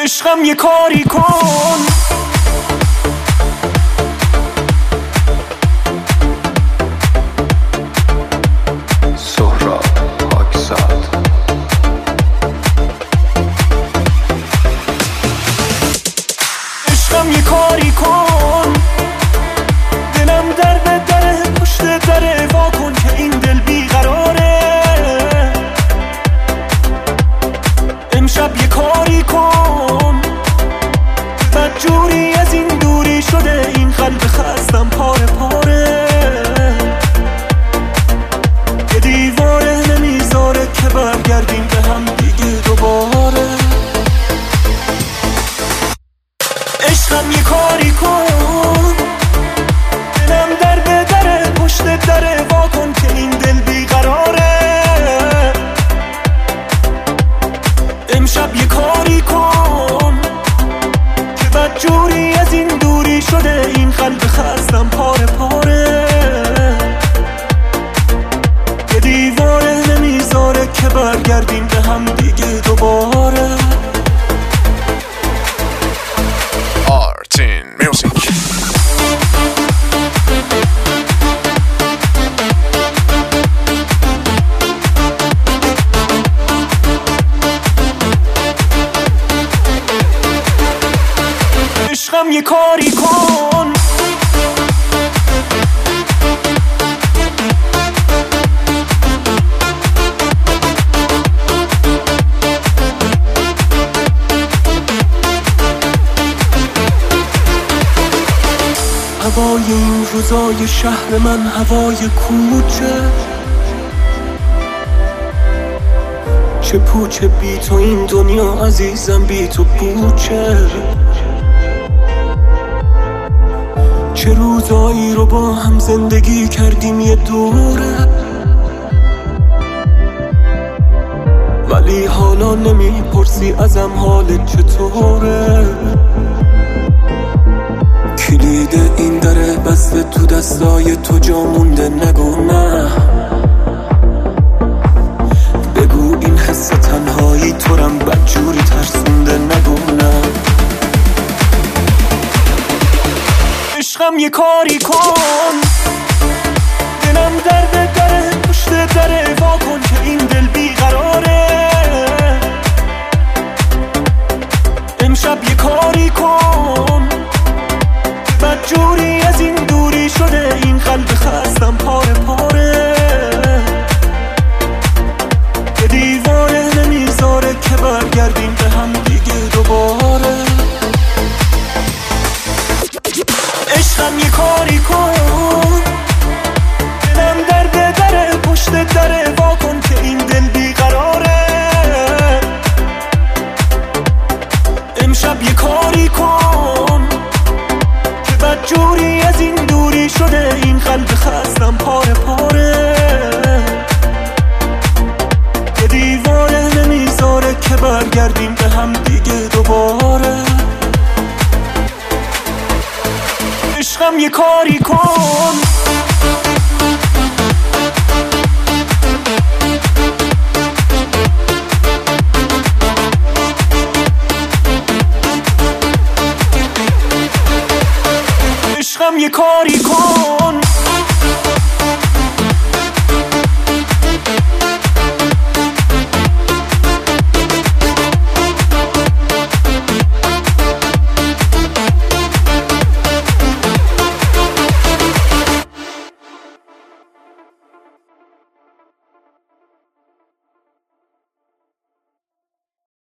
عشقم یه کاری کن. سهراب پاکزاد. عشقم یه کاری کن، دلم درد دره پشت دره، وا کن که این دل بیقراره. امشب یه کاری کن، بدجوری از این دوری شده این قلب خستم پاره پاره. یه دیواره نمیذاره که برگردیم به هم دیگه دوباره. عشقم یه کاری کن، دلم درد دره پشت دره، وا کن که این دل بیقراره. امشب یه کاری کن که بدجوری از این دوری شده این قلب خستم پاره پاره. یه دیواره نمیذاره که برگردیم به هم دیگه دوباره. Artin Music. عشقم یه کاری کن، هوای این روزای شهر من هوای کوچه، چه پوچه بی تو این دنیا عزیزم، بی تو پوچه. چه روزایی رو با هم زندگی کردیم یه دوره، ولی حالا نمیپرسی ازم حالت چطوره. کلید این دره بسته تو دستای تو، جا مونده نگو نه. بگو این حس تنهایی تو رم بدجوری ترسونده، نگو نه. عشقم یه کاری کن، دلم درد دره پشت دره، وا کن که این دل بیقراره. امشب یه کاری کن، بدجوری از این دوری شده این قلب خستم پاره پاره. یه دیواره نمیذاره که برگردیم به هم دیگه دوباره. عشقم یه کاری کن، دلم درد دره پشت دره، وا کن که این دل بیقراره. امشب یه کاری کن که بدجوری از این دوری شده این قلب خستم پاره پاره. یه دیواره نمیذاره که برگردیم به هم دیگه دوباره. عشقم یه کاری کن. عشقم یه کاری